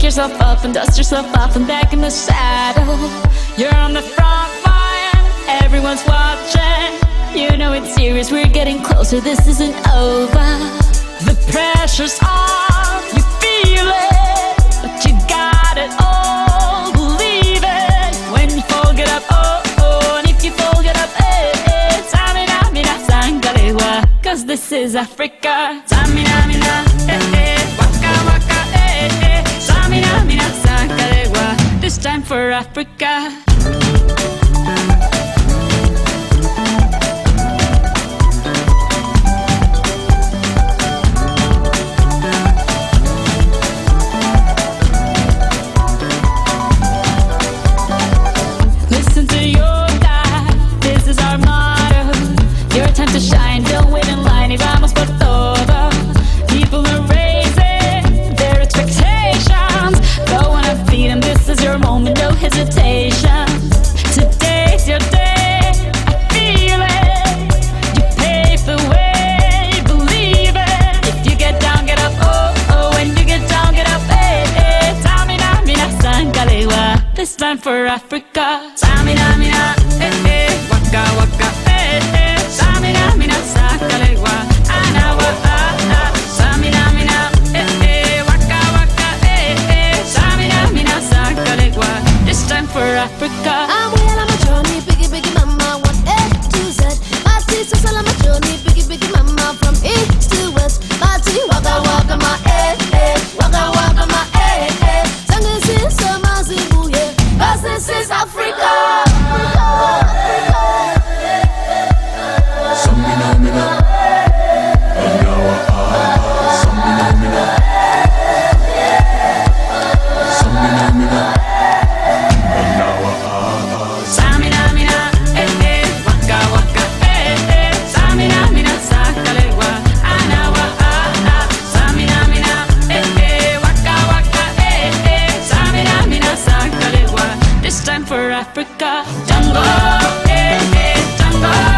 yourself up and dust yourself off and back in the saddle. You're on the front line, everyone's watching. You know it's serious, we're getting closer, this isn't over. The pressure's on, you feel it, but you got it all, believe it. When you fall, get up, oh, oh, and if you fall, get up, eh, eh. Samina, mina, sangalewa, cause this is Africa. Samina, mina, eh, eh, waka, waka, eh, eh. Samina, mina, sangalewa, this time for Africa. Time to shine, don't wait in line, y vamos por todo. People are raising their expectations. Go on and feed them, this is your moment, no hesitation. Today's your day, I feel it. You pave the way, believe it. If you get down, get up, oh, oh. When you get down, get up, eh, eh. Samina, mina, sangalewa, this time for Africa. Samina, mina, eh, eh. Waka, waka, eh, eh. Samina, mina, sangalewa, anawa, ah, ah. Samina, mina, eh, eh. Waka, waka, eh, eh. Samina, mina, sangalewa, this time for Africa. I'm well on my journey, biggie, biggie mama, 1A to Z. My teacher's all on my journey, biggie, biggie mama, from east to west. My tea, waka, waka, my eh, eh. Waka, waka, my eh, eh. Sangin' sin, sama, zibu, yeah. 'Cause this is Africa. For Africa, jungle, eh, eh, jungle.